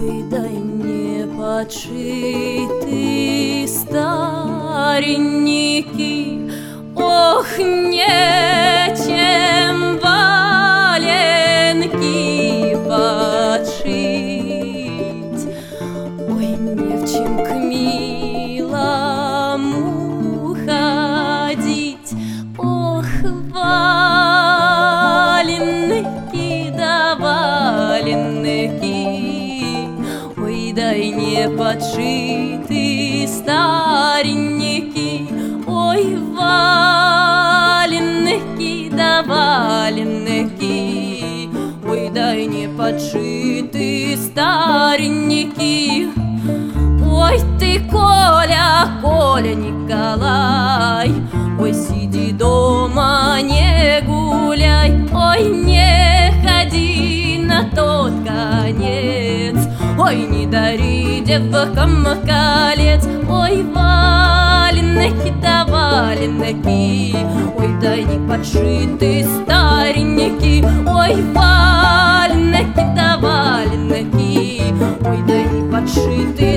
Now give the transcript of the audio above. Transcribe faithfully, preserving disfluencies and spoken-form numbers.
Ой, дай не подшиты старенький, ох, нечем валенки подшить. Ой, не в чем к милому ходить, ох, валенки да валенки. Ой, дай не подшиты старенький, ой, валенки да валенки. Ой, дай не подшиты старенький. Ой, ты, Коля, Коля Николай, ой, сиди дома, не гуляй, ой, не ходи на тот конец, ой, не дари девкам колец. Ой, валенки да валенки, ой, дай не подшиты старенький, ой, валенки да валенки. Ой, дай не подшиты